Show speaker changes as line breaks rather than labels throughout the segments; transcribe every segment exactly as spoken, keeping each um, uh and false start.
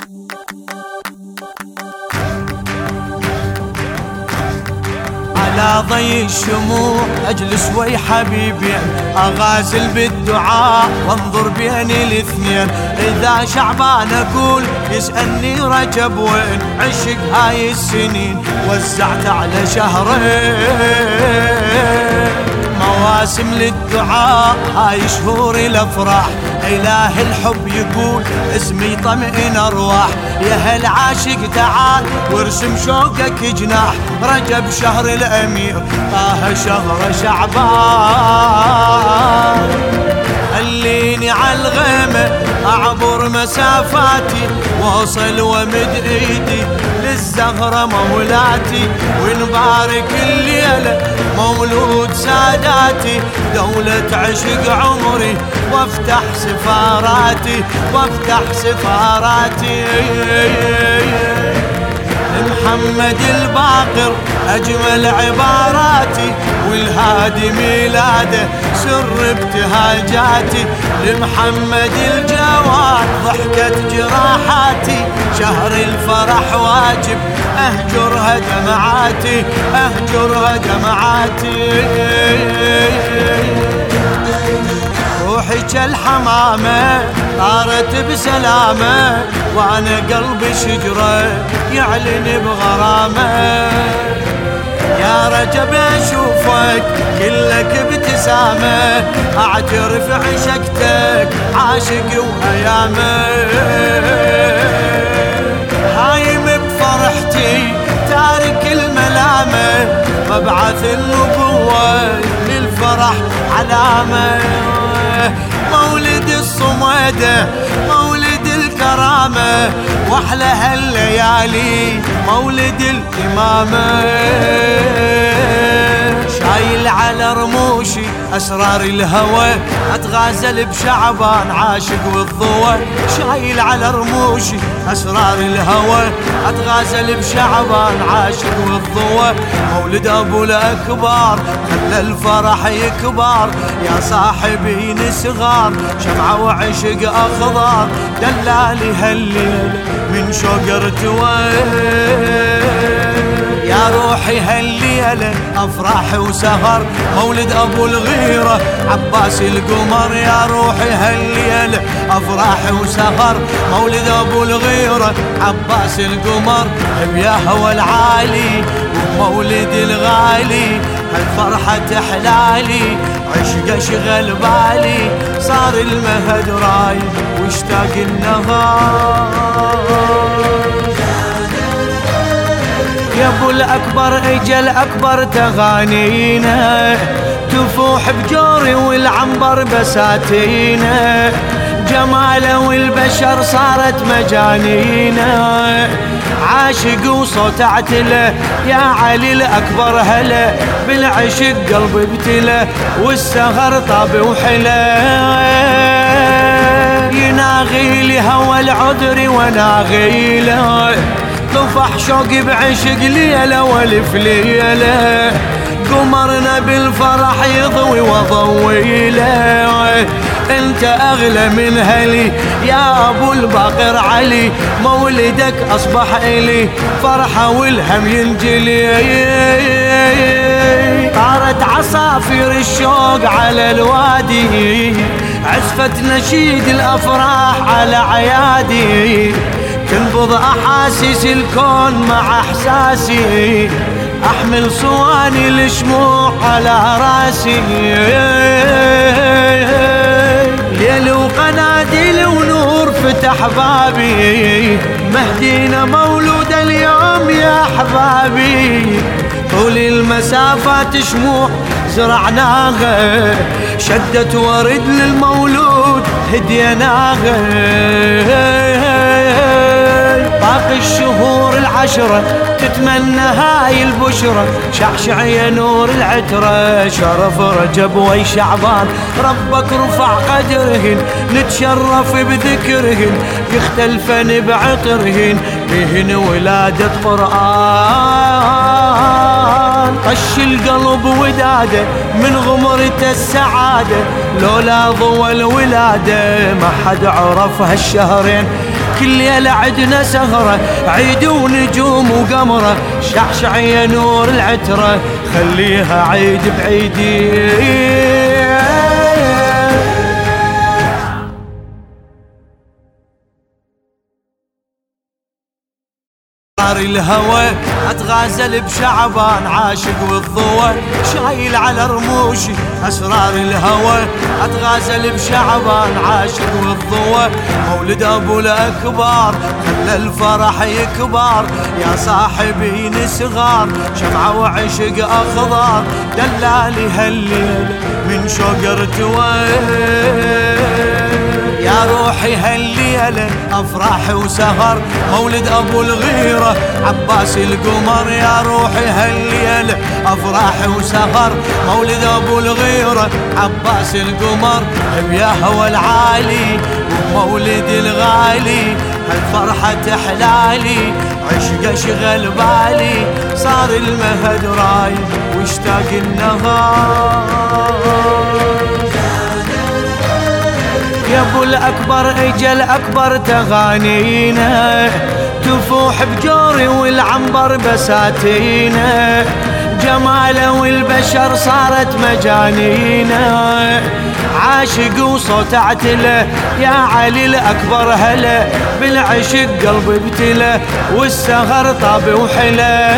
على ضي الشموع أجلس وي حبيبين، أغازل بالدعاء وانظر بين الاثنين. إذا شعبان أقول يسألني رجب وين، عشق هاي السنين وزعت على شهرين. مواسم للدعاء هاي شهور الأفراح، إله الحب يقول اسمي طمئن أرواح. يا هل عاشق تعال وارسم شوقك جناح، رجب شهر الأمير طه شهر شعبان. خليني عالغيمة أعبر مسافاتي، واصل ومد ايدي للزهرة مولاتي، ونبارك الليلة مولود ساداتي. دولة عشق عمري وافتح سفاراتي، وافتح سفاراتي. محمد الباقر أجمل عباراتي، والهادي ميلاده سر ابتهاجاتي. لمحمد الجواد ضحكت جراحاتي، شهر الفرح واجب أهجرها دمعاتي، أهجرها دمعاتي. روحي كالحمامة طارت بسلامة، وانا قلبي شجرة يعلن بغرامة. يا رجب اشوفك كلك ابتسامة، اعترف عشقتك عاشق وهيامة. هايم بفرحتي تارك الملامة، مبعث النبوة للفرح علامة. مولد الصميدة مولد الكرامة، واحلى هالليالي مولد الإمامة. شايل على رموشي أسرار الهوى، أتغازل بشعبان عاشق والضوى. شايل على رموشي أسرار الهوى، أتغازل بشعبان عاشق والضوى. مولد أبو الأكبر خلى الفرح يكبر، يا صاحبي نسغار شمعة وعشق أخضر. دلالي هالليل من شوق ارتوى، يا روحي هالليلة أفراح وسهر. مولد أبو الغيرة عباس القمر، يا روحي هالليلة أفراح وسهر. مولد أبو الغيرة عباس القمر، بيا هوى العالي ومولد الغالي هالفرحة تحلالي. عشق شغل بالي صار المهد راي واشتاق النهار. يا ابو الاكبر اجا الاكبر تغانينا، تفوح بجوري والعنبر بساتينا. جماله والبشر صارت مجانينا، عاشق وصوت اعتله يا علي الاكبر. هلا بالعشق قلبي ابتلى، والسهر طاب وحلا. يناغي لي هوى العذر وناغي له، طفح شوقي بعشق ليلة والف ليلة. قمرنا بالفرح يضوي وضوي له، انت اغلى من هلي يا ابو الباقر علي. مولدك اصبح الي فرحة والهم ينجلي. طارت عصافير الشوق على الوادي، عزفت نشيد الافراح على عيادي. تنبض احاسيس الكون مع احساسي، احمل صواني الشموع على راسي. ليل وقناديل ونور فتح بابي، مهدينا مولود اليوم يا احبابي. طول المسافات شموع زرعناها، شدت ورد للمولود هديناها. باقي الشهور العشرة تتمنى هاي البشرة، شعشع يا نور العترة شرف رجب وي شعبان. ربك رفع قدرهن نتشرف بذكرهن، يختلفن بعطرهن بهن ولادة قرآن. طش القلب وداده من غمرته السعادة، لولا ضوى الولادة ما حد عرف هالشهرين. كل ليلة عدنا سهرة عيد ونجوم وقمرة شعشع يا نور العترة خليها عيد بعيدي. الهوى اتغازل بشعبان عاشق والضوى شايل على رموشي اسرار الهوى اتغازل بشعبان عاشق والضوى مولد ابو الاكبر خلى الفرح يكبر يا صاحبي صغار شمعة وعشق اخضر دلالي هالليل من شوق ارتوى يا روحي هالليلة أفراح وسهر مولد أبو الغيرة عباس القمر يا روحي هالليلة أفراح وسهر مولد أبو الغيرة عباس القمر بيا هوى العالي ومولد الغالي هالفرحة تحلالي عشق شغل بالي صار المهد رايد واشتاق النهار يا ابو الاكبر اجل اكبر تغانينا تفوح بجوري والعنبر بساتينا جماله والبشر صارت مجانينا عاشق وصوت اعتله يا علي الاكبر هلا بالعشق قلبي ابتله والسهر طاب وحلا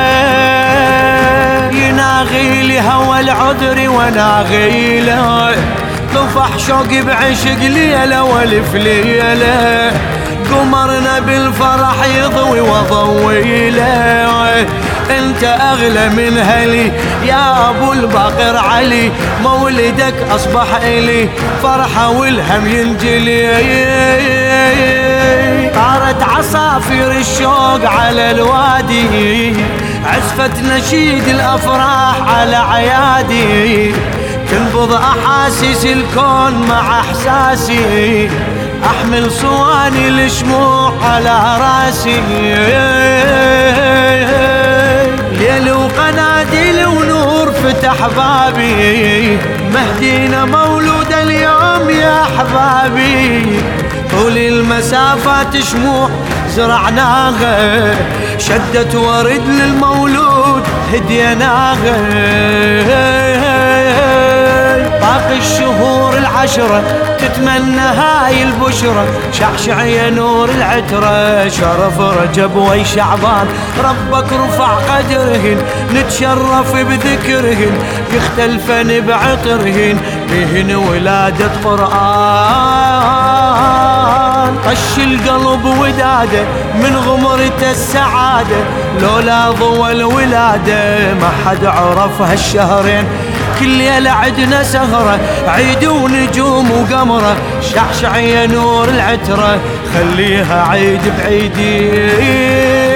يناغي لي هوى العذر وناغي له طفح شوقي بعشق ليلة والف ليلة قمرنا بالفرح يضوي وضوي له انت اغلى من هلي يا ابو الباقر علي مولدك اصبح الي فرحة والهم ينجلي طارت عصافير الشوق على الوادي عزفت نشيد الافراح على عيادي تنبض احاسيس الكون مع احساسي احمل صواني الشموع على راسي ليل وقناديل ونور فتح بابي مهدينا مولود اليوم يا احبابي طول المسافات شموع زرعناها شدت ورد للمولود هديناها باقي الشهور العشرة تتمنى هاي البشرة شعشع يا نور العترة شرف رجب وي شعبان ربك رفع قدرهن نتشرف بذكرهن يختلفن بعطرهن بهن ولادة قرآن طش القلب ودادة من غمرة السعادة لولا ضوى الولادة ما حد عرف هالشهرين كل ليلة عدنا سهرة عيد ونجوم وقمرة شعشع يا نور العترة خليها عيد بعيدي.